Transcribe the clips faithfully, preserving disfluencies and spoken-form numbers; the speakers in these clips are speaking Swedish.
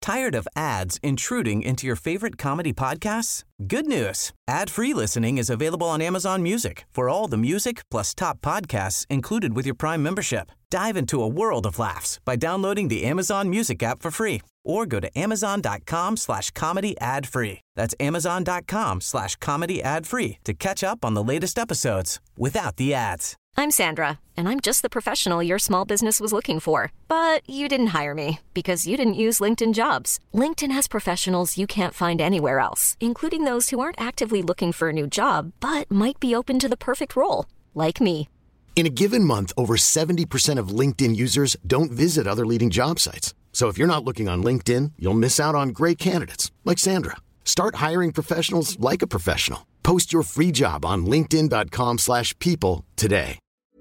Tired of ads intruding into your favorite comedy podcasts? Good news. Ad-free listening is available on Amazon Music for all the music plus top podcasts included with your Prime membership. Dive into a world of laughs by downloading the Amazon Music app for free or go to amazon.com slash comedy ad free. That's amazon.com slash comedy ad free to catch up on the latest episodes without the ads. I'm Sandra, and I'm just the professional your small business was looking for. But you didn't hire me because you didn't use LinkedIn Jobs. LinkedIn has professionals you can't find anywhere else, including those who aren't actively looking for a new job, but might be open to the perfect role, like me. In a given month, over seventy percent of LinkedIn users don't visit other leading job sites. So if you're not looking on LinkedIn, you'll miss out on great candidates like Sandra. Start hiring professionals like a professional. Post your free job on linkedin.com slash people today.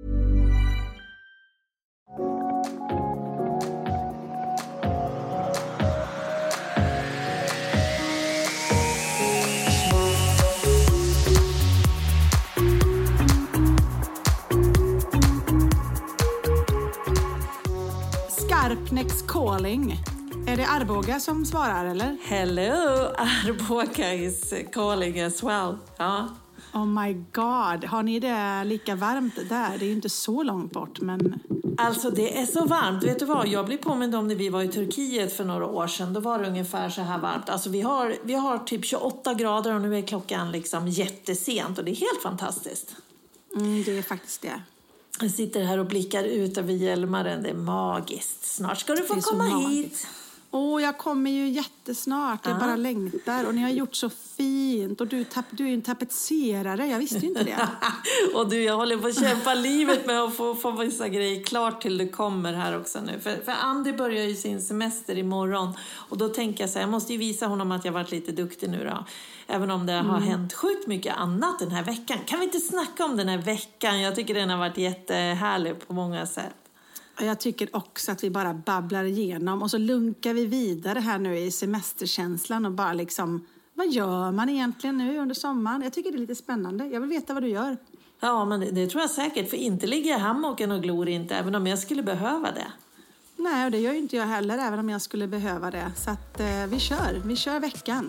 Skarpnäcks calling. Är det Arboga som svarar, eller? Hello, Arboga is calling as well. Ja. Oh my god, har ni det lika varmt där? Det är ju inte så långt bort, men... Alltså det är så varmt, vet du vad? Jag blir påmind om när vi var i Turkiet för några år sedan. Då var det ungefär så här varmt. Alltså vi har, vi har typ tjugoåtta grader och nu är klockan liksom jättesent. Och det är helt fantastiskt. Mm, det är faktiskt det. Jag sitter här och blickar ut över Hjälmaren. Det är magiskt. Snart ska du få komma hit. Åh, oh, jag kommer ju jättesnart. Jag ah. bara längtar. Och ni har gjort så fint. Och du, tapp, du är en tapetserare. Jag visste ju inte det. Och du, jag håller på att kämpa livet med att få, få vissa grejer klart till du kommer här också nu. För, för Andy börjar ju sin semester imorgon. Och då tänker jag så här, jag måste ju visa honom att jag varit lite duktig nu då. Även om det mm. har hänt sjukt mycket annat den här veckan. Kan vi inte snacka om den här veckan? Jag tycker den har varit jättehärlig på många sätt. Jag tycker också att vi bara babblar igenom och så lunkar vi vidare här nu i semesterkänslan och bara liksom, vad gör man egentligen nu under sommaren? Jag tycker det är lite spännande. Jag vill veta vad du gör. Ja, men det, det tror jag säkert. För inte ligger jag hammocken och glor inte, även om jag skulle behöva det. Nej, och det gör ju inte jag heller, även om jag skulle behöva det. Så att eh, vi kör. Vi kör veckan.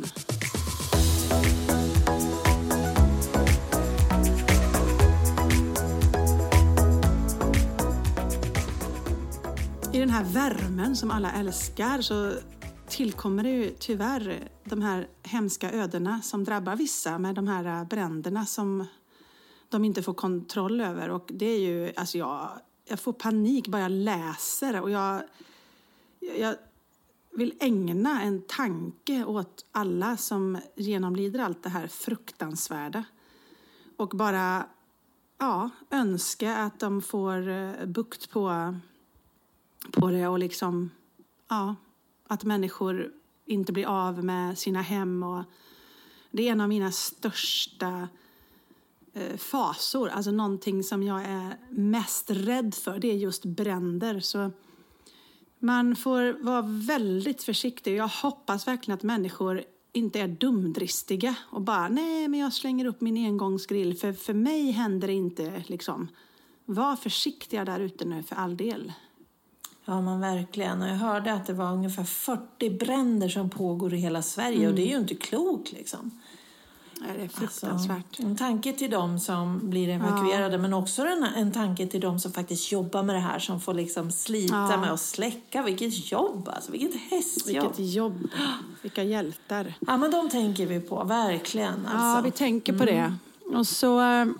I den här värmen som alla älskar så tillkommer det ju tyvärr de här hemska ödena som drabbar vissa med de här bränderna som de inte får kontroll över. Och det är ju, alltså jag, jag får panik bara jag läser och jag, jag vill ägna en tanke åt alla som genomlider allt det här fruktansvärda. Och bara ja, önska att de får bukt på på det och liksom, ja, att människor inte blir av med sina hem. Och det är en av mina största eh, fasor. Alltså någonting som jag är mest rädd för, det är just bränder. Så man får vara väldigt försiktig. Jag hoppas verkligen att människor inte är dumdristiga och bara, nej men jag slänger upp min engångsgrill. För, för mig händer det inte liksom. Var försiktiga där ute nu för all del. Ja, men verkligen. Och jag hörde att det var ungefär fyrtio bränder som pågår i hela Sverige. Mm. Och det är ju inte klokt liksom. Ja, det är fruktansvärt. Alltså, en tanke till dem som blir evakuerade. Ja. Men också en, en tanke till dem som faktiskt jobbar med det här. Som får liksom slita ja. med att släcka. Vilket jobb alltså. Vilket hästjobb. Vilket jobb. Vilka hjältar. Ja, men de tänker vi på. Verkligen. Alltså. Ja, vi tänker på mm. det. Och så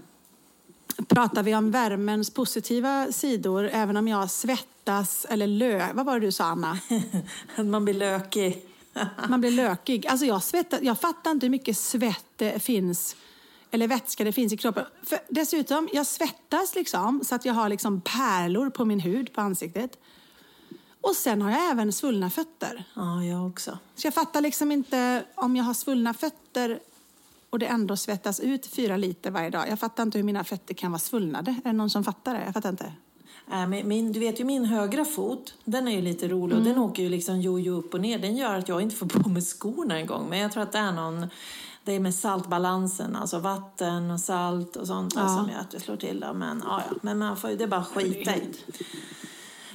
pratar vi om värmens positiva sidor. Även om jag svettas eller lö... Vad var det du sa, Anna? Man blir lökig. Man blir lökig. Alltså jag svettas... Jag fattar inte hur mycket svett det finns... Eller vätska det finns i kroppen. För dessutom, jag svettas liksom... Så att jag har liksom pärlor på min hud, på ansiktet. Och sen har jag även svullna fötter. Ja, jag också. Så jag fattar liksom inte... Om jag har svullna fötter... Och det ändå svettas ut fyra liter varje dag. Jag fattar inte hur mina fötter kan vara svullnade. Är det någon som fattar det? Jag fattar inte. Äh, min, du vet ju min högra fot. Den är ju lite rolig. Mm. Och den åker ju liksom jojo upp och ner. Den gör att jag inte får på med skorna en gång. Men jag tror att det är någon... Det är med saltbalansen. Alltså vatten och salt och sånt. Ja. Som gör att det slår till. Då. Men, ja, ja. Men man får ju det bara skita i.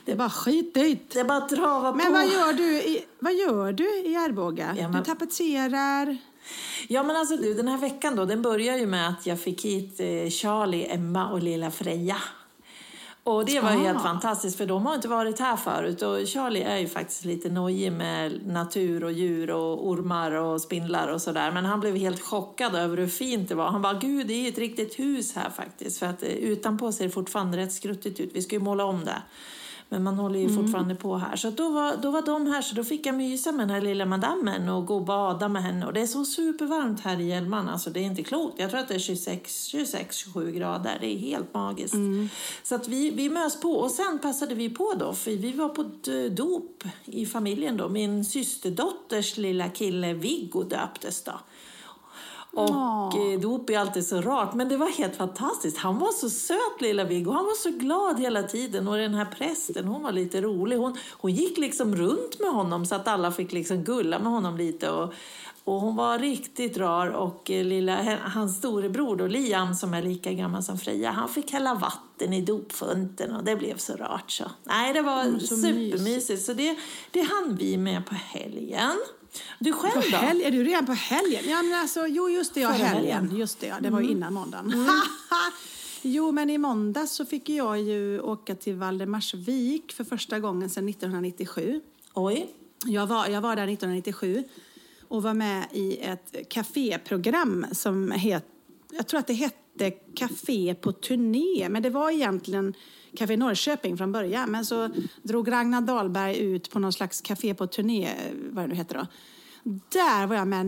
Det är bara skit dit. Det är bara trava på. Men vad gör du i, vad gör du i Arboga? Ja, men... Du tapetserar. Ja, men alltså du, den här veckan då, den börjar ju med att jag fick hit eh, Charlie, Emma och lilla Freja. Och det var ju ah. helt fantastiskt, för de har inte varit här förut. Och Charlie är ju faktiskt lite nojig med natur och djur och ormar och spindlar och sådär. Men han blev helt chockad över hur fint det var. Han bara, gud, det är ju ett riktigt hus här faktiskt. För att utanpå ser det fortfarande rätt skruttigt ut. Vi ska ju måla om det. Men man håller ju mm. fortfarande på här. Så då var, då var de här, så då fick jag mysa med den här lilla madammen och gå och bada med henne. Och det är så supervarmt här i Hjälman. Alltså det är inte klokt. Jag tror att det är tjugosex, tjugosex tjugosju grader. Det är helt magiskt. Mm. Så att vi, vi mös på. Och sen passade vi på då. För vi var på ett dop i familjen då. Min systerdotters lilla kille Viggo döptes då. Och oh. dop är alltid så rart. Men det var helt fantastiskt. Han var så söt, lilla Viggo. Han var så glad hela tiden. Och den här prästen, hon var lite rolig. Hon, hon gick liksom runt med honom så att alla fick liksom gulla med honom lite. Och, och hon var riktigt rar. Och lilla, hans storebror då, Liam, som är lika gammal som Freja, han fick hälla vatten i dopfunten. Och det blev så rart så. Nej, det var mm, supermysigt. Så det, det hann vi med på helgen. Du själv då? Helg, är du redan på helgen? Ja, men alltså, jo, just det, jag helgen. Just det, ja, det var ju innan måndagen. Mm. Jo, men i måndag så fick jag ju åka till Valdemarsvik för första gången sedan nittonhundranittiosju. Oj. Jag var, jag var där nittonhundranittiosju och var med i ett kaféprogram som het, jag tror att det hette Café på turné, men det var egentligen Café Norrköping från början. Men så drog Ragnar Dahlberg ut på någon slags café på turné, vad det nu heter då. Där var jag med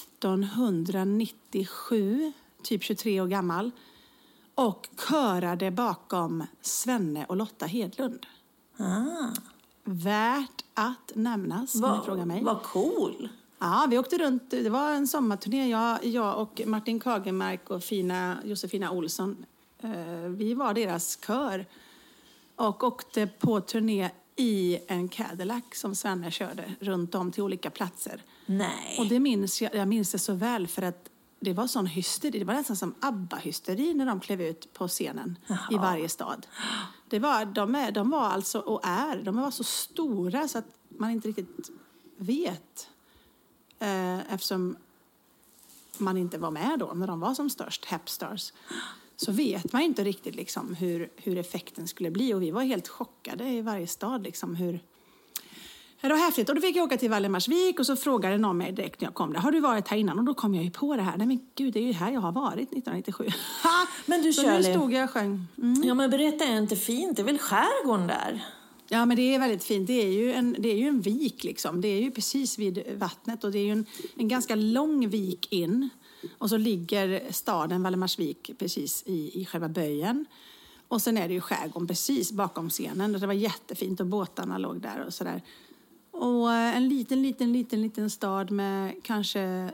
nittonhundranittiosju, typ tjugotre år gammal. Och körade bakom Svenne och Lotta Hedlund. Ah. Värt att nämnas, om ni frågar mig. Vad cool! Ja, vi åkte runt, det var en sommarturné. Jag, jag och Martin Kagemark och fina Josefina Olsson, eh, vi var deras kör. Och åkte på turné i en Cadillac som Svenne körde runt om till olika platser. Nej. Och det minns jag, jag minns det så väl för att det var sån hysteri. Det var nästan som ABBA-hysteri när de klev ut på scenen. Jaha. I varje stad. Det var, de, är, de var alltså, och är, de var så stora så att man inte riktigt vet. Eh, eftersom man inte var med då när de var som störst, Hepstars. Så vet man inte riktigt liksom hur, hur effekten skulle bli. Och vi var helt chockade i varje stad. Liksom hur... Det var häftigt. Och då fick jag åka till Valdemarsvik och så frågade någon mig direkt när jag kom där. Har du varit här innan? Och då kom jag ju på det här. Nej men gud, det är ju här jag har varit nittonhundranittiosju. Men du, så nu stod jag och sjöng. Mm. Ja, men berätta, är det inte fint? Det är väl skärgården där? Ja, men det är väldigt fint. Det är ju en, det är ju en vik liksom. Det är ju precis vid vattnet. Och det är ju en, en ganska lång vik in. Och så ligger staden Valdemarsvik precis i, i själva böjen. Och sen är det ju skärgården precis bakom scenen. Det var jättefint och båtarna låg där och sådär. Och en liten, liten, liten, liten stad med kanske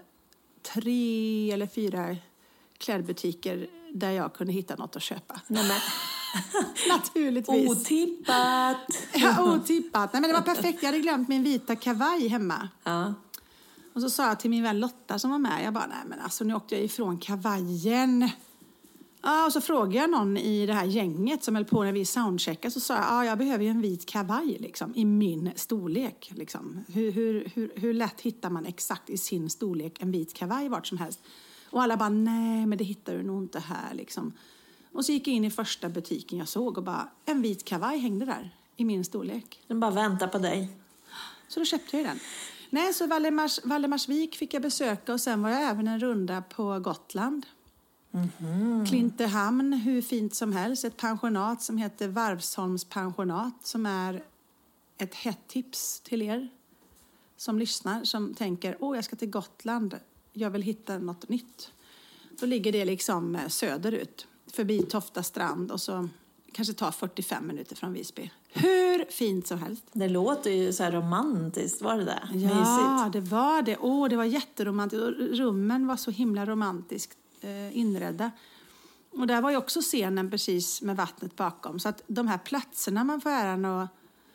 tre eller fyra klädbutiker där jag kunde hitta något att köpa. Nej, men. Naturligtvis. Otippat. Ja, otippat. Nej, men det var perfekt. Jag hade glömt min vita kavaj hemma. Ja. Och så sa jag till min vän Lotta som var med. Jag bara, nej men alltså nu åkte jag ifrån kavajen. Ja, och så frågade jag någon i det här gänget som höll på när vi soundcheckade. Så sa jag, ja jag behöver ju en vit kavaj liksom, i min storlek. Liksom. Hur, hur, hur, hur lätt hittar man exakt i sin storlek en vit kavaj vart som helst? Och alla bara, nej men det hittar du nog inte här liksom. Och så gick jag in i första butiken jag såg och bara, en vit kavaj hängde där i min storlek. Den bara väntar på dig. Så då köpte jag den. Nej, så Valdemars, Valdemarsvik fick jag besöka och sen var jag även en runda på Gotland. Mm-hmm. Klintehamn, hur fint som helst. Ett pensionat som heter Varvsholms pensionat som är ett hett tips till er som lyssnar, som tänker, åh jag ska till Gotland, jag vill hitta något nytt. Då ligger det liksom söderut, förbi Tofta strand och så kanske tar fyrtiofem minuter från Visby. Hur fint som helst. Det låter ju så här romantiskt, var det där? Ja, mysigt. Det var det. Åh, det var jätteromantiskt. Och rummen var så himla romantiskt eh, inredda. Och där var ju också scenen precis med vattnet bakom. Så att de här platserna man får äran att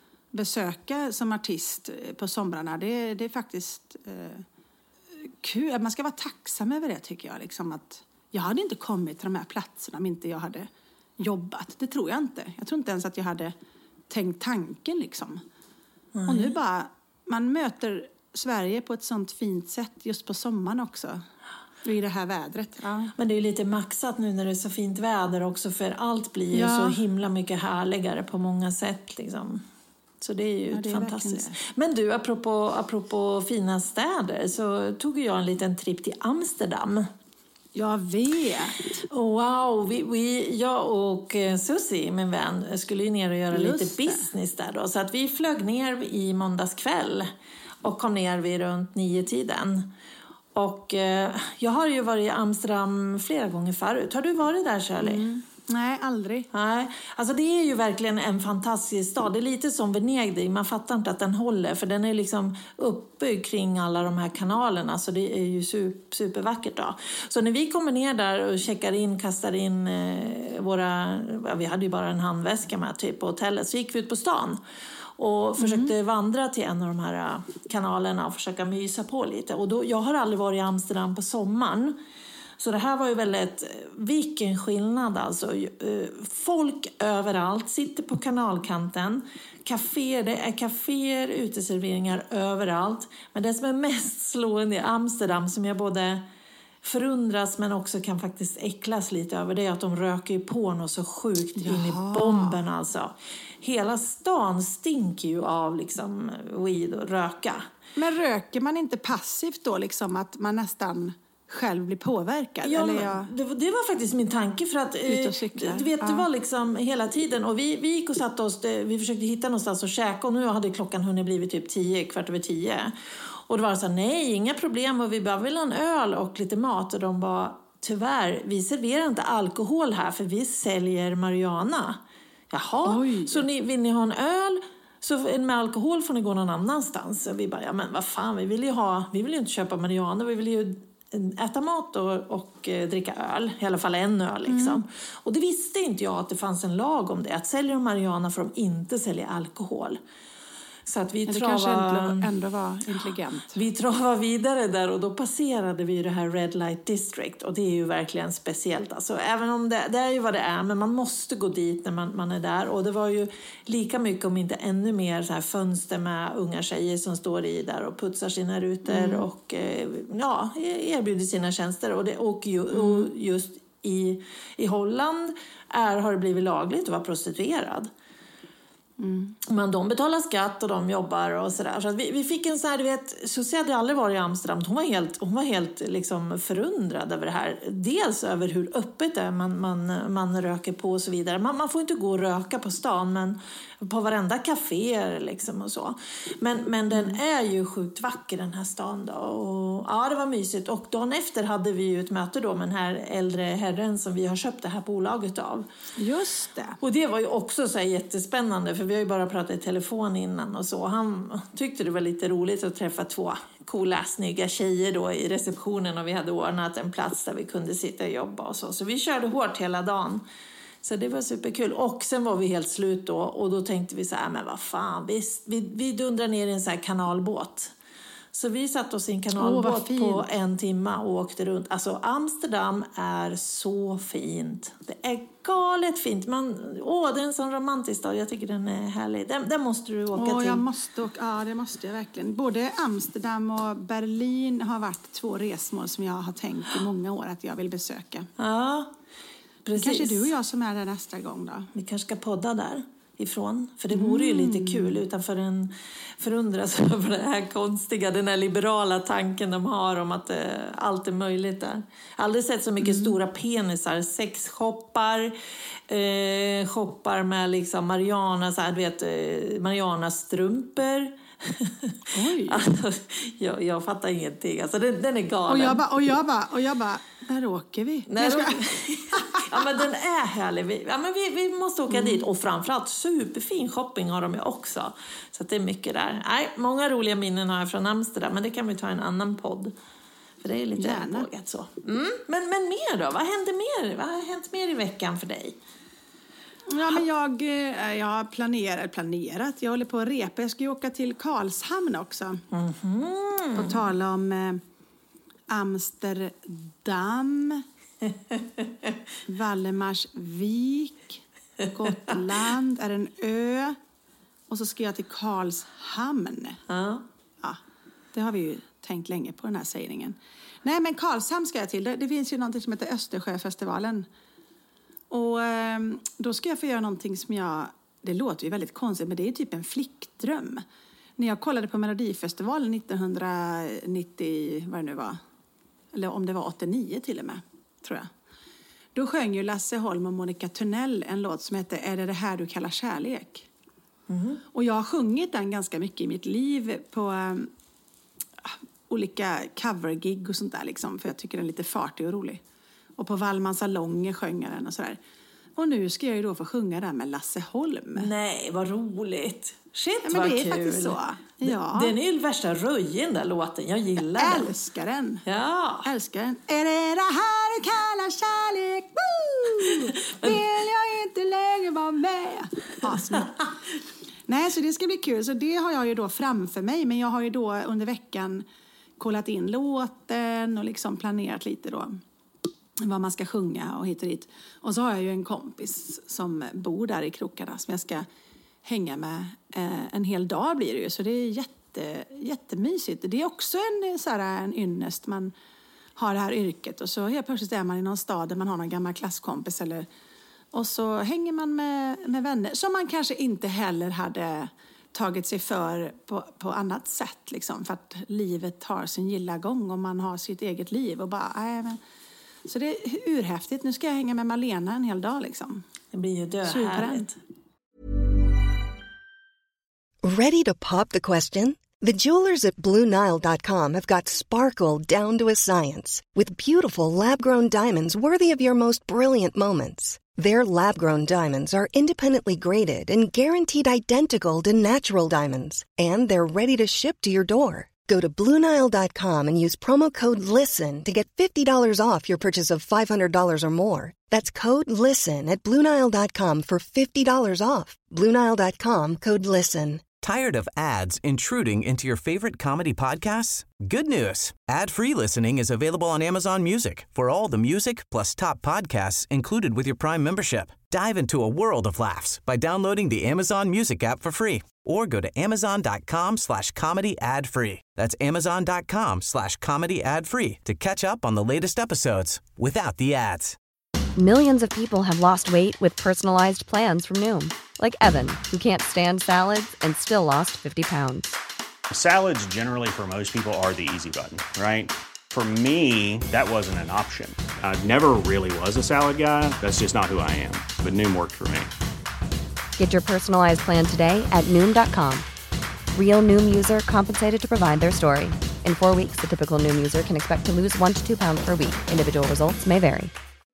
besöka som artist på somrarna, det, det är faktiskt eh, kul. Man ska vara tacksam över det tycker jag. Liksom att jag hade inte kommit till de här platserna om inte jag hade jobbat. Det tror jag inte. Jag tror inte ens att jag hade tänkt tanken liksom. Nej. Och nu bara, man möter Sverige på ett sånt fint sätt just på sommaren också. I det här vädret. Ja. Men det är ju lite maxat nu när det är så fint väder också, för allt blir ju Ja. så himla mycket härligare på många sätt liksom. Så det är ju Ja, det är fantastiskt. verkligen Men du, apropå, apropå fina städer, så tog jag en liten trip till Amsterdam. Jag vet. Wow, vi, vi, jag och eh, Susie, min vän, skulle ju ner och göra Just lite det. business där då. Så att vi flög ner i måndags kväll och kom ner vid runt nio tiden. Och eh, jag har ju varit i Amsterdam flera gånger förut. Har du varit där, Shirley? Mm. Nej, aldrig. Nej, alltså det är ju verkligen en fantastisk stad. Det är lite som Venedig, man fattar inte att den håller, för den är liksom uppbyggd kring alla de här kanalerna, så det är ju super, supervackert då. Så när vi kommer ner där och checkar in, kastar in eh, våra, ja, vi hade ju bara en handväska med typ på hotellet, så gick vi ut på stan och försökte mm. vandra till en av de här kanalerna och försöka mysa på lite. Och då, jag har aldrig varit i Amsterdam på sommaren. Så det här var ju väldigt, vilken skillnad alltså. Folk överallt sitter på kanalkanten. Caféer, det är kaféer, uteserveringar överallt. Men det som är mest slående i Amsterdam, som jag både förundras men också kan faktiskt äcklas lite över, det är att de röker ju på något så sjukt in i bomben alltså. Hela stan stinker ju av liksom weed och röka. Men röker man inte passivt då liksom, att man nästan själv blir påverkad? Ja, eller jag... det, det var faktiskt min tanke, för att Ut och cykla. du vet, Ja. det var liksom hela tiden, och vi, vi gick och satte oss, vi försökte hitta någonstans att käka, och nu hade klockan hunnit blivit typ tio, kvart över tio, och det var så här, nej, inga problem, och vi bara vill ha en öl och lite mat, och de bara, tyvärr, vi serverar inte alkohol här, för vi säljer marijuana. Jaha, Oj. så ni, vill ni ha en öl? Så med alkohol får ni gå någon annanstans. Och vi bara, ja men vad fan, vi vill ju ha, vi vill ju inte köpa marijuana, vi vill ju äta mat och, och eh, dricka öl, i alla fall en öl liksom. Mm. Och det visste inte jag, att det fanns en lag om det, att säljer de marijuana får de inte sälja alkohol. Så att vi det trava, kanske ändå, ändå var intelligent. Vi travade vidare där, och då passerade vi det här Red Light District, och det är ju verkligen speciellt. Alltså, även om det, det är ju vad det är, men man måste gå dit när man, man är där. Och det var ju lika mycket, om inte ännu mer, så här fönster med unga tjejer som står i där och putsar sina rutor mm. och eh, ja, erbjuder sina tjänster. Och, det, och, ju, och just i, i Holland är, har det blivit lagligt att vara prostituerad. Mm. Men de betalar skatt och de jobbar och sådär. Så att vi, vi fick en sån här, du vet, Susie hade aldrig varit i Amsterdam. Hon var helt, hon var helt liksom förundrad över det här. Dels över hur öppet det är, man, man, man röker på och så vidare. Man, man får inte gå och röka på stan, men på varenda café liksom och så. Men, men den är ju sjukt vacker, den här stan då. Och, ja, det var mysigt. Och dagen efter hade vi ju ett möte då med den här äldre herren som vi har köpt det här bolaget av. Just det. Och det var ju också så här jättespännande, för vi har ju bara pratat i telefon innan och så. Han tyckte det var lite roligt att träffa två coola, snygga tjejer då i receptionen, och vi hade ordnat en plats där vi kunde sitta och jobba och så. Så vi körde hårt hela dagen. Så det var superkul. Och sen var vi helt slut då, och då tänkte vi så här, men vad fan, vi, vi, vi dundrar ner i en så här kanalbåt. Så vi satt oss i en kanalbåt oh, på en timme och åkte runt. Alltså Amsterdam är så fint. Det är galet fint. Man, åh, det är en sån romantisk stad. Jag tycker den är härlig. Den, den måste du åka åh, till. Jag måste åka, ja, det måste jag verkligen. Både Amsterdam och Berlin har varit två resmål som jag har tänkt i många år att jag vill besöka. Ja, precis. Kanske du och jag som är där nästa gång då. Vi kanske ska podda där ifrån. För det vore ju lite kul, utanför en förundras över det här konstiga, den här liberala tanken de har om att eh, allt är möjligt där. Jag har aldrig sett så mycket mm. stora penisar, sexshoppar, eh, shoppar med liksom Mariana, så här, du vet, eh, Mariana strumpor. Oj. Alltså, jag, jag fattar ingenting. Alltså, den, den är galen. Och jag bara, och jag bara, och jag bara, när åker vi? När ska... Ja, men den är härlig. Vi, ja, men vi, vi måste åka mm. dit. Och framförallt superfin shopping har de ju också. Så att det är mycket där. Nej, många roliga minnen har jag från Amsterdam. Men det kan vi ta en annan podd. För det är lite vågat så. Mm. Men, men mer då? Vad hände mer? Vad har hänt mer i veckan för dig? Ja, men jag, jag har planerat, planerat. Jag håller på att repa. Jag ska ju åka till Karlshamn också. Mm-hmm. Och tala om eh, Amsterdam, Valdemarsvik, Gotland är en ö. Och så ska jag till Karlshamn. Ja. Ja, det har vi ju tänkt länge på, den här sägningen. Nej, men Karlshamn ska jag till. Det, det finns ju någonting som heter Östersjöfestivalen. Och eh, då ska jag få göra någonting som jag... Det låter ju väldigt konstigt, men det är typ en flickdröm. När jag kollade på Melodifestivalen nittonhundranittio, vad det nu var. Eller om det var åttionio till och med, tror jag. Då sjöng ju Lasse Holm och Monica Törnell en låt som heter Är det det här du kallar kärlek? Mm. Och jag har sjungit den ganska mycket i mitt liv på um, olika covergig och sånt där liksom. För jag tycker den är lite fartig och rolig. Och på Wallmans salonger sjöng jag den och sådär. Och nu ska jag ju då få sjunga den med Lasse Holm. Nej, vad roligt. Shit, ja, men vad det är kul. Faktiskt så. Ja. Den är ju värsta röjen, den låten. Jag gillar jag den. Jag älskar den. Ja. Älskar den. Är det det här du kallar kärlek? Woo! Vill jag inte längre vara med? Awesome. Nej, så det ska bli kul. Så det har jag ju då framför mig. Men jag har ju då under veckan kollat in låten och liksom planerat lite då vad man ska sjunga och hit och dit. Och så har jag ju en kompis som bor där i krokarna som jag ska hänga med eh, en hel dag blir det ju. Så det är jätte, jättemysigt. Det är också en, så här, en ynnest. Man har det här yrket och så helt plötsligt är man i någon stad där man har någon gammal klasskompis. Eller, och så hänger man med, med vänner som man kanske inte heller hade tagit sig för på, på annat sätt. Liksom, för att livet har sin gilla gång och man har sitt eget liv. Och bara, äh, men, så det är urhäftigt. Nu ska jag hänga med Malena en hel dag. Liksom. Det blir ju döhärligt. Ready to pop the question? The jewelers at Blue Nile dot com have got sparkle down to a science with beautiful lab-grown diamonds worthy of your most brilliant moments. Their lab-grown diamonds are independently graded and guaranteed identical to natural diamonds, and they're ready to ship to your door. Go to Blue Nile dot com and use promo code LISTEN to get fifty dollars off your purchase of five hundred dollars or more. That's code LISTEN at Blue Nile dot com for fifty dollars off. Blue Nile dot com, code LISTEN. Tired of ads intruding into your favorite comedy podcasts? Good news. Ad-free listening is available on Amazon Music for all the music plus top podcasts included with your Prime membership. Dive into a world of laughs by downloading the Amazon Music app for free or go to amazon.com slash comedy ad free. That's amazon.com slash comedy ad free to catch up on the latest episodes without the ads. Millions of people have lost weight with personalized plans from Noom. Like Evan, who can't stand salads and still lost fifty pounds. Salads generally for most people are the easy button, right? For me, that wasn't an option. I never really was a salad guy. That's just not who I am. But Noom worked for me. Get your personalized plan today at Noom dot com. Real Noom user compensated to provide their story. In four weeks, the typical Noom user can expect to lose one to two pounds per week. Individual results may vary.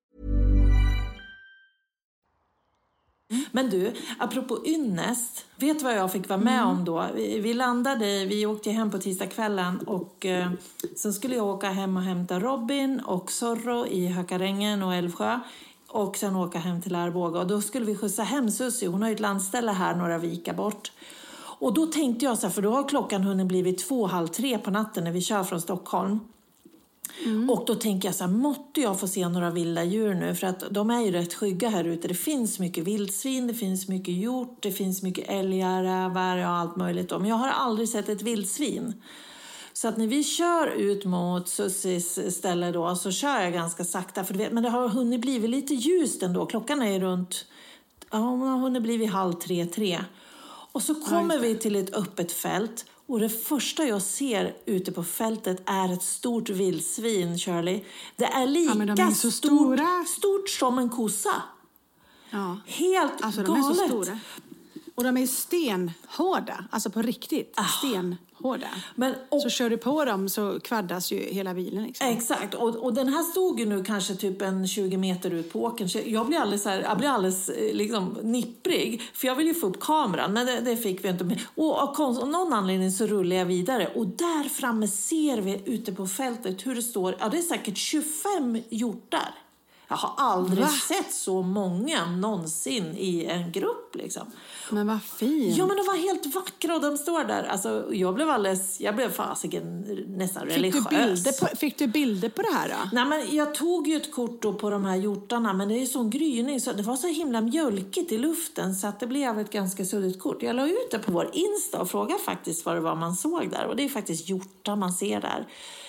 Men du, apropå ynnest, vet du vad jag fick vara med om då? Vi, vi landade, vi åkte hem på tisdagskvällen och eh, sen skulle jag åka hem och hämta Robin och Zorro i Hökarängen och Älvsjö och sen åka hem till Arboga. Och då skulle vi skjutsa hem Susie, hon har ju ett landställe här några vika bort. Och då tänkte jag så här, för då har klockan hunnit blivit två, halv tre på natten när vi kör från Stockholm. Mm. Och då tänker jag så här, måtte jag få se några vilda djur nu, för att de är ju rätt skygga här ute. Det finns mycket vildsvin, det finns mycket hjort, det finns mycket älgar, rävar och allt möjligt. Men jag har aldrig sett ett vildsvin. Så att när vi kör ut mot Sussies ställe då, så kör jag ganska sakta. För det, men det har hunnit blivit lite ljust ändå. Klockan är runt, ja, hon har hunnit blivit halv tre, tre. Och så kommer vi till ett öppet fält. Och det första jag ser ute på fältet är ett stort vildsvin, Shirley. Det är lika ja, de är så stort, stora. stort som en kossa. Ja. Helt alltså, galet. De är så stora. Och de är stenhårda. Alltså på riktigt. Ah. Stenhårda. Men, och, så kör du på dem så kvaddas ju hela bilen. Liksom. Exakt. Och, och den här stod ju nu kanske typ en tjugo meter ut på åkern. Så jag blir alldeles, här, jag blir alldeles liksom, nipprig. För jag vill ju få upp kameran. Men det, det fick vi inte med. Och av konst, någon anledning så rullar jag vidare. Och där framme ser vi ute på fältet hur det står. Ja, det är säkert tjugofem hjortar. Jag har aldrig Va? sett så många någonsin i en grupp liksom. Men vad fint. Ja, men de var helt vackra och de står där. Alltså, jag blev alldeles, jag blev fasiken nästan Fick religiös. du, bilder på, fick du bilder på det här då? Nej, men jag tog ju ett kort då på de här hjortarna, men det är ju sån gryning så det var så himla mjölkigt i luften så att det blev ett ganska suddigt kort. Jag la ut det på vår Insta och frågade faktiskt vad det var man såg där och det är faktiskt hjortar man ser där.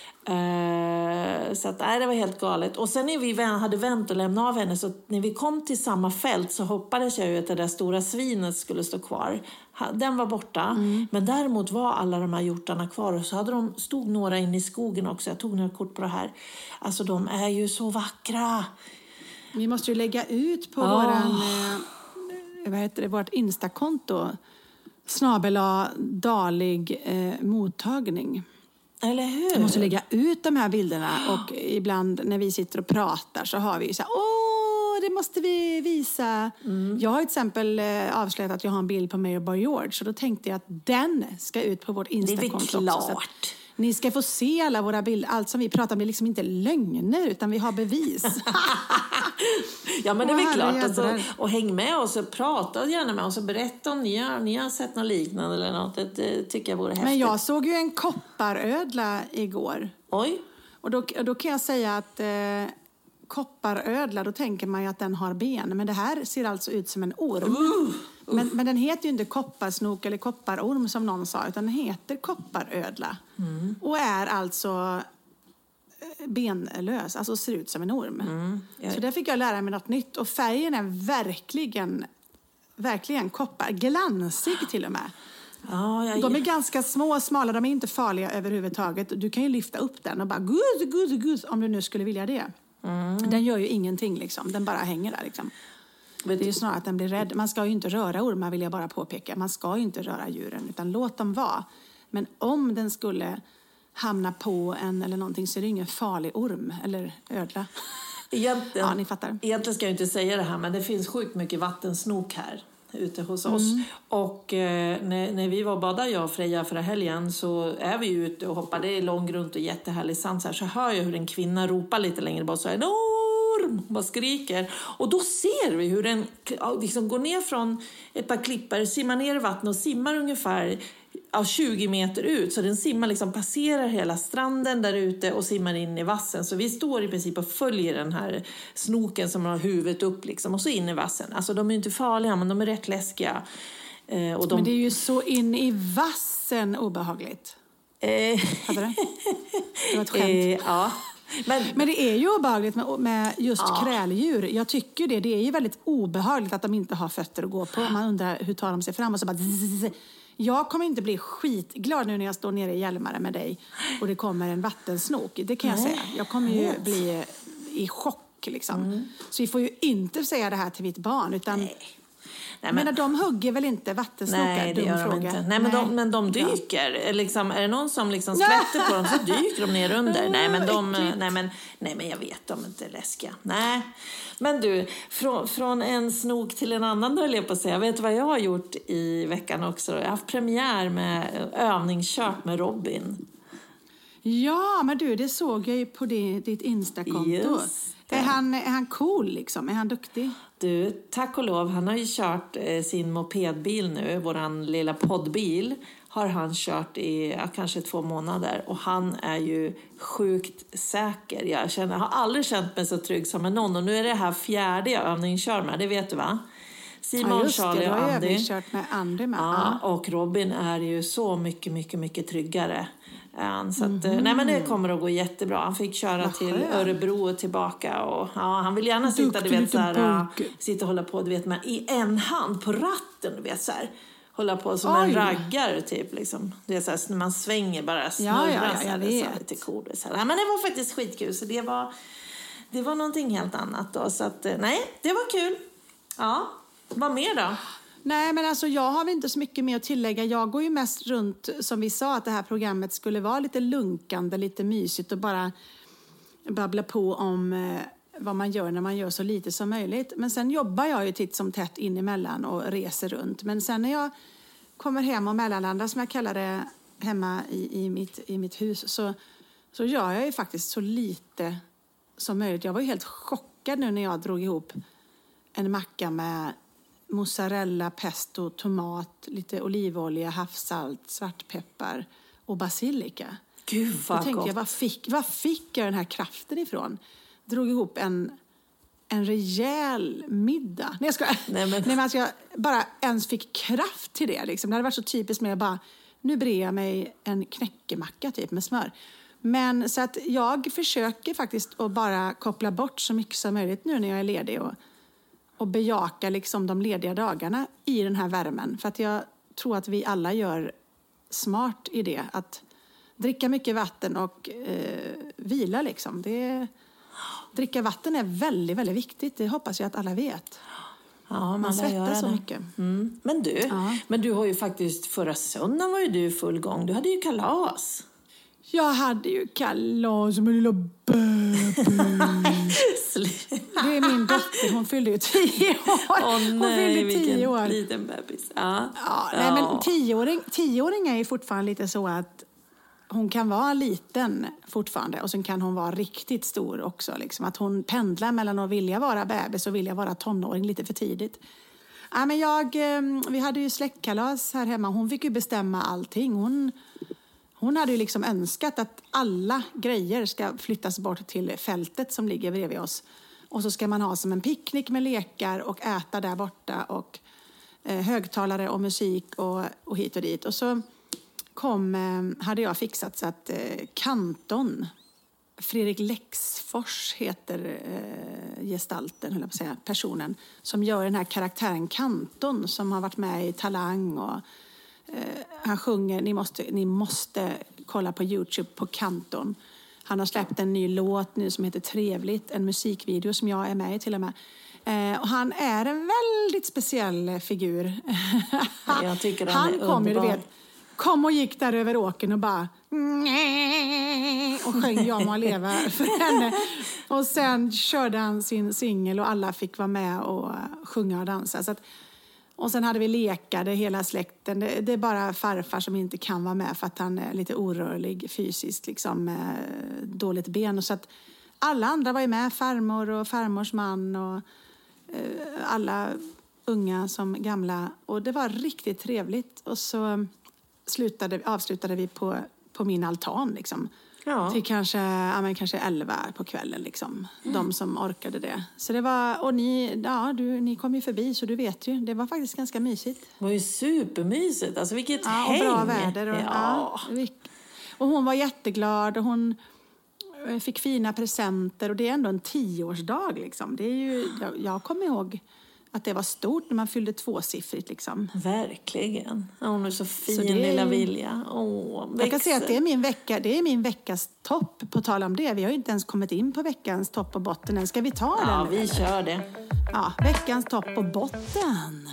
Uh, så att nej, det var helt galet. Och sen när vi hade vänt och lämnat av henne, så när vi kom till samma fält så hoppades jag ju att det där stora svinet skulle stå kvar. Den var borta, mm. men däremot var alla de här hjortarna kvar. Och så hade de, stod några in i skogen också. Jag tog några kort på det här. Alltså de är ju så vackra. Vi måste ju lägga ut på oh. våran eh, vad heter det, vårt Insta-konto snabel-a dalig eh, mottagning. Eller hur? Jag måste lägga ut de här bilderna och ibland när vi sitter och pratar så har vi ju så här, åh, det måste vi visa. Mm. Jag har till exempel eh, avslöjat att jag har en bild på mig och Boy George så då tänkte jag att den ska ut på vårt Instakonto. Det är också. klart. Ni ska få se alla våra bilder. Allt som vi pratar om blir liksom inte lögner utan vi har bevis. Ja, men det är väl Åh, klart. Alltså, och häng med oss och prata gärna med oss och berätta om ni har, ni har sett något liknande eller något. Det, det tycker jag vore häftigt. Men jag såg ju en kopparödla igår. Oj. Och då, då kan jag säga att eh, kopparödla, då tänker man ju att den har ben. Men det här ser alltså ut som en orm. Uh, uh. Men, men den heter ju inte kopparsnok eller kopparorm som någon sa. Utan den heter kopparödla. Mm. Och är alltså benlös. Alltså ser ut som en orm. Mm. Jag... Så där fick jag lära mig något nytt. Och färgen är verkligen, verkligen koppar. Glansig till och med. Ja, jag... De är ganska små och smala, de är inte farliga överhuvudtaget. Du kan ju lyfta upp den och bara gud, gud, gud, om du nu skulle vilja det. Mm. Den gör ju ingenting liksom, den bara hänger där liksom. Det är ju snarare att den blir rädd. Man ska ju inte röra ormar, vill jag bara påpeka. Man ska ju inte röra djuren, utan låt dem vara. Men om den skulle hamna på en eller någonting så är det ingen farlig orm eller ödla. Egentligen, ja, ni fattar. Egentligen ska jag inte säga det här, men det finns sjukt mycket vattensnok här ute hos oss. Mm. Och eh, när, när vi var och badade, jag och Freja förra helgen, så är vi ute och hoppar. Det är lång runt och jättehärlig sand. Så, här, så hör jag hur en kvinna ropar lite längre bort. Så här, en orm! Bara skriker. Och då ser vi hur den liksom går ner från ett par klippor, simmar ner i vattnet och simmar ungefär ja, tjugo meter ut. Så den simmar liksom, passerar hela stranden där ute och simmar in i vassen. Så vi står i princip och följer den här snoken som har huvudet upp liksom, och så in i vassen. Alltså de är inte farliga, men de är rätt läskiga. Eh, och de... Men det är ju så in i vassen obehagligt. Eh... Hade det? Det var ett skämt. Eh, ja. Men... Men det är ju obehagligt med, med just ja. kräldjur. Jag tycker det. Det är ju väldigt obehagligt att de inte har fötter att gå på. Man undrar hur tar de sig fram och så bara... Zzz. Jag kommer inte bli skitglad nu när jag står nere i Hjälmare med dig och det kommer en vattensnok. Det kan jag Nej. säga. Jag kommer ju bli i chock liksom. Mm. Så vi får ju inte säga det här till mitt barn utan... Nej. Nej, men... men de hugger väl inte vattensnokar? Nej, det gör de fråga. inte. Nej, men, Nej. De, men de dyker. Ja. Liksom, är det någon som liksom skvätter på dem så dyker de ner under. Nej, men de... Nej, men, nej, men jag vet, de är inte läskiga. Nej. Men du, från, från en snok till en annan då, jag på att säga. Vet du vad jag har gjort i veckan också? Jag har haft premiär med övningskört med Robin. Ja, men du, det såg jag ju på ditt, ditt Insta-konto. Är han, är han cool liksom? Är han duktig? Du, tack och lov, han har ju kört eh, sin mopedbil nu, våran lilla poddbil har han kört i ja, kanske två månader och han är ju sjukt säker. Jag känner, har aldrig känt mig så trygg som med någon och nu är det här fjärde övningskör med, det vet du va? Simon, ja, just Charlie det, och Andy. Har jag kört med Andy med. Ja, och Robin är ju så mycket, mycket, mycket tryggare. Så att, mm-hmm. nej men det kommer att gå jättebra. Han fick köra Vad till skönt. Örebro och tillbaka och ja, han vill gärna sitta Duktig, du vet så här, sitta och hålla på du vet med i en hand på ratten du vet så här, hålla på som Oj. en raggare typ liksom. Det är så här, när man svänger bara snurrar ja, ja, ja, så här, det är lite coolt så här. Ja, men det var faktiskt skitkul så det var det var någonting helt annat då så att nej, det var kul. Ja, vad mer då? Nej, men alltså jag har väl inte så mycket mer att tillägga. Jag går ju mest runt, som vi sa, att det här programmet skulle vara lite lunkande, lite mysigt och bara babbla på om eh, vad man gör när man gör så lite som möjligt. Men sen jobbar jag ju titt som tätt in emellan och reser runt. Men sen när jag kommer hem och mellanlandar, som jag kallar det, hemma i, i, mitt, i mitt hus, så, så gör jag ju faktiskt så lite som möjligt. Jag var ju helt chockad chockad nu när jag drog ihop en macka med mozzarella, pesto, tomat, lite olivolja, havssalt, svartpeppar och basilika. Gud vad Då tänkte gott. jag, vad fick, vad fick jag den här kraften ifrån? Drog ihop en, en rejäl middag. Nej, jag ska, Nej, men... Nej, men alltså jag bara ens fick kraft till det. Liksom. Det hade varit så typiskt med att bara, nu brer jag mig en knäckemacka typ med smör. Men så att jag försöker faktiskt att bara koppla bort så mycket som möjligt nu när jag är ledig och, och bejaka liksom de lediga dagarna i den här värmen. För att jag tror att vi alla gör smart i det. Att dricka mycket vatten och eh, vila liksom. Det, dricka vatten är väldigt, väldigt viktigt. Det hoppas jag att alla vet. Ja, man, man svettas så det. mycket. Mm. Men du, ja. men du har ju faktiskt, förra söndagen var ju du full gång. Du hade ju kalas. Jag hade ju kalas med lilla bebis. Det är min dotter, hon fyllde ju tio år. Åh nej, hon fyllde tio år. Liten bebis. Ja. Ja, nej, men tioåring, tioåring är ju fortfarande lite så att hon kan vara liten fortfarande och sen kan hon vara riktigt stor också. Liksom. Att hon pendlar mellan att vilja vara bebis och vilja vara tonåring lite för tidigt. Ja, men jag, vi hade ju släktkalas här hemma. Hon fick ju bestämma allting. Hon, hon hade ju liksom önskat att alla grejer ska flyttas bort till fältet som ligger bredvid oss. Och så ska man ha som en picknick med lekar och äta där borta. Och eh, högtalare och musik och, och hit och dit. Och så kom, eh, hade jag fixat så att eh, Kanton, Fredrik Lexfors heter eh, gestalten, höll jag på att säga, personen som gör den här karaktären Kanton som har varit med i Talang och eh, han sjunger, ni måste, ni måste kolla på YouTube på Kanton. Han har släppt en ny låt nu som heter Trevligt, en musikvideo som jag är med i till och med. Eh, och han är en väldigt speciell figur. Jag tycker han, han är kom, underbar. Du vet, kom och gick där över åken och bara och sjöng Jag må leva för henne. Och sen körde han sin singel och alla fick vara med och sjunga och dansa. Så att, och sen hade vi lekade hela släkten. Det, det är bara farfar som inte kan vara med för att han är lite orörlig fysiskt, liksom med dåligt ben. Och så att alla andra var ju med, farmor och farmors man och eh, alla unga som gamla. Och det var riktigt trevligt. Och så slutade, avslutade vi på, på min altan liksom. Ja. Till kanske, ja, men kanske elva på kvällen liksom. Mm. De som orkade det. Så det var, och ni, ja, du, ni kom ju förbi så du vet ju. Det var faktiskt ganska mysigt. Det var ju supermysigt. Alltså vilket ja, häng. Och bra väder. Och, ja. Ja, och hon var jätteglad och hon fick fina presenter. Och det är ändå en tioårsdag liksom. Det är ju, jag, jag kommer ihåg att det var stort när man fyllde tvåsiffrigt liksom. Verkligen. Hon är så fin, så det, lilla Vilja. Åh, jag kan säga att det är min vecka, det är min veckas topp. På tal om det, vi har ju inte ens kommit in på veckans topp och botten än. Ska vi ta ja, den? Ja, vi eller? kör det. Ja, veckans topp och botten.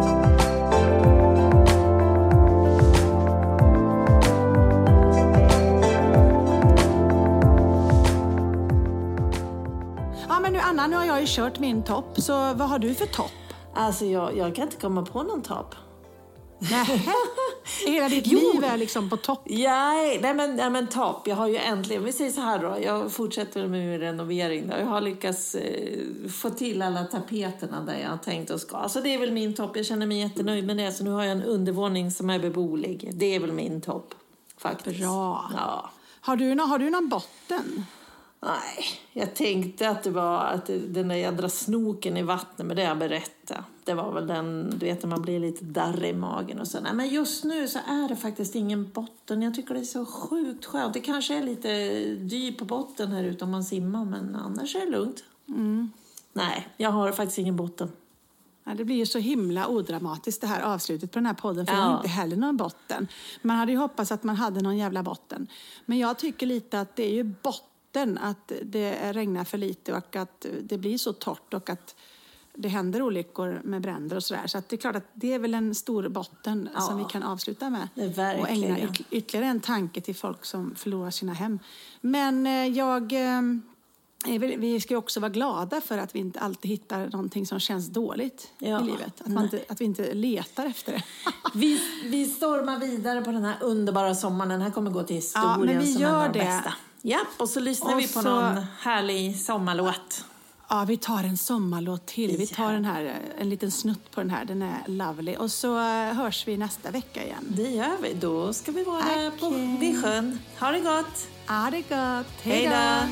Ja, men nu Anna, nu har jag ju kört min topp. Så vad har du för topp? Alltså jag, jag kan inte komma på någon topp. Nej. Hela ditt liv är liksom på topp. Ja, nej men, nej men topp. Jag har ju äntligen, vi säger så här då. Jag fortsätter med min renovering då. Jag har lyckats eh, få till alla tapeterna där jag har tänkt och ska. Alltså det är väl min topp. Jag känner mig jättenöjd med det. Så nu har jag en undervåning som är beboelig. Det är väl min topp faktiskt. Bra. Ja. Har du, har du någon botten? Nej, jag tänkte att det var att den där jädra snoken i vattnet, med det jag berättade. Det var väl den, du vet när man blir lite darrig i magen och så. Nej, men just nu så är det faktiskt ingen botten. Jag tycker det är så sjukt skönt. Det kanske är lite dyr på botten här ute om man simmar, men annars är det lugnt. Mm. Nej, jag har faktiskt ingen botten. Ja, det blir ju så himla odramatiskt det här avslutet på den här podden. För ja. jag har inte heller någon botten. Man hade ju hoppats att man hade någon jävla botten. Men jag tycker lite att det är ju botten. Att det regnar för lite och att det blir så torrt och att det händer olyckor med bränder och sådär. Så att det är klart att det är väl en stor botten ja. som vi kan avsluta med. Och ägna yt- ytterligare en tanke till folk som förlorar sina hem. Men jag... Vi ska också vara glada för att vi inte alltid hittar någonting som känns dåligt ja, i livet. Att, man inte, att vi inte letar efter det. vi, vi stormar vidare på den här underbara sommaren. Den här kommer gå till historien ja, men vi som gör en av de bästa. Ja, och så lyssnar och vi på så, någon härlig sommarlåt. Ja, vi tar en sommarlåt till. Vi tar den här, en liten snutt på den här. Den är lovely. Och så hörs vi nästa vecka igen. Det gör vi. Då ska vi vara okay. på vid sjön. Ha det gott! Ha det gott! Hej då!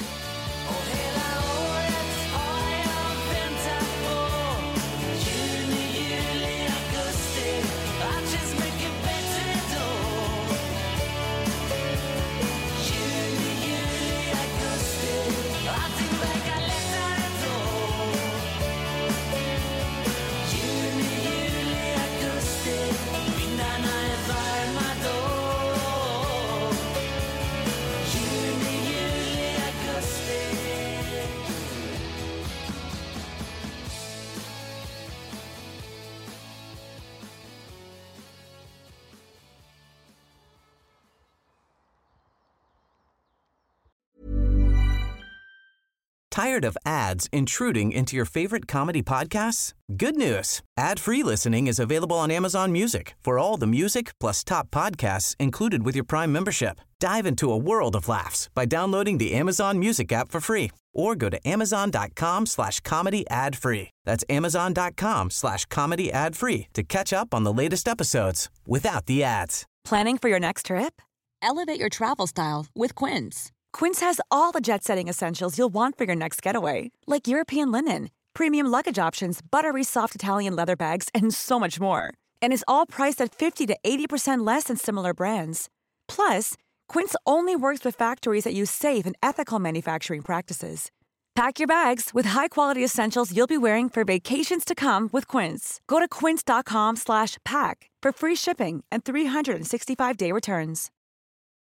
Tired of ads intruding into your favorite comedy podcasts? Good news. Ad-free listening is available on Amazon Music for all the music plus top podcasts included with your Prime membership. Dive into a world of laughs by downloading the Amazon Music app for free or go to amazon.com slash comedy ad free. That's amazon.com slash comedy ad free to catch up on the latest episodes without the ads. Planning for your next trip? Elevate your travel style with Quince. Quince has all the jet-setting essentials you'll want for your next getaway, like European linen, premium luggage options, buttery soft Italian leather bags, and so much more. And is all priced at fifty to eighty percent less than similar brands. Plus, Quince only works with factories that use safe and ethical manufacturing practices. Pack your bags with high-quality essentials you'll be wearing for vacations to come with Quince. Go to quince.com slash pack for free shipping and three sixty-five day returns.